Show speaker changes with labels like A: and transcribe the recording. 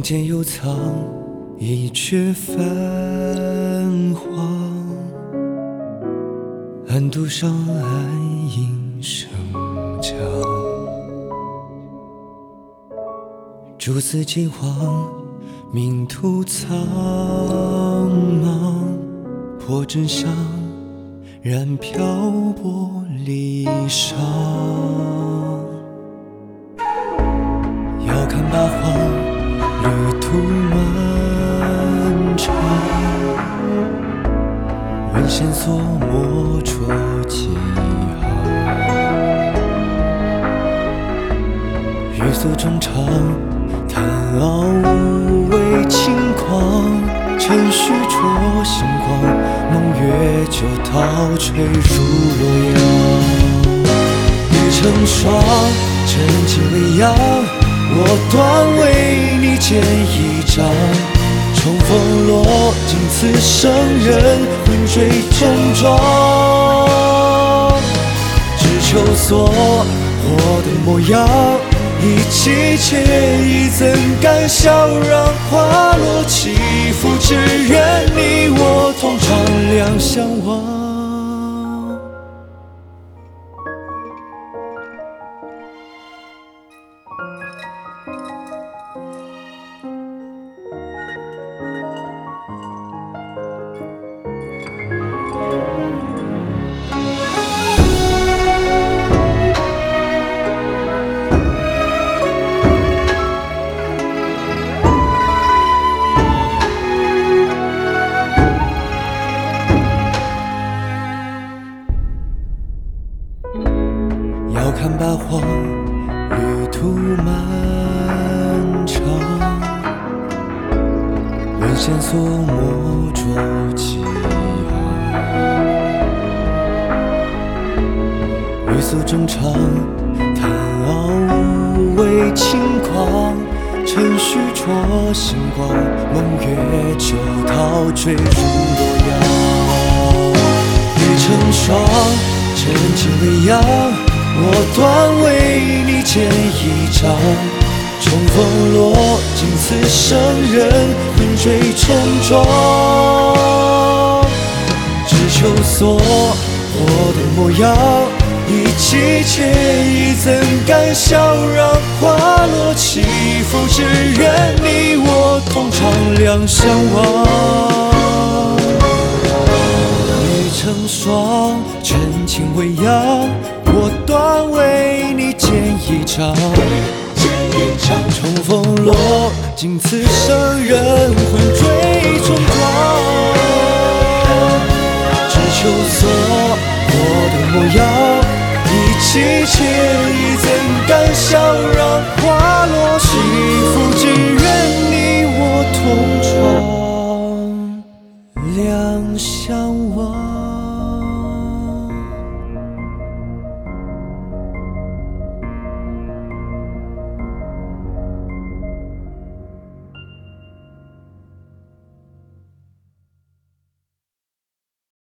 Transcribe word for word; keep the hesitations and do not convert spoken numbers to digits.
A: 间又藏一阙繁华，暗度上暗影生家，蛛丝金黄，命途苍茫，破真相，染漂泊离殇。遥看八荒，旅途漫长，闻线索，莫戳几行。欲诉衷肠，叹傲无畏轻狂，趁虚灼星光，梦月就陶醉如洛阳。欲成双，真情未央，我断为你剪一张。重逢落尽此生人，魂坠重装。只求所活的模样，一妻妾意怎敢笑让花落起伏，只愿你我同长两相望。遥看八荒，旅途漫长，闻线索，莫戳几行。欲诉衷肠，叹傲无畏轻狂，趁虚灼星光，梦月就陶醉如洛阳。欲成双，真情未央，我断为你剪一张。重逢落尽此生人，魂坠重装。只求所活的模样，一妻妾意怎敢笑让花落起伏，只愿你我同长两相望。欲成双，真情未央，我断为你剪一张。重逢落尽此生人，魂坠重装。只求所活的模样，一妻妾意怎敢笑让花落起伏，只愿你我同床两相望。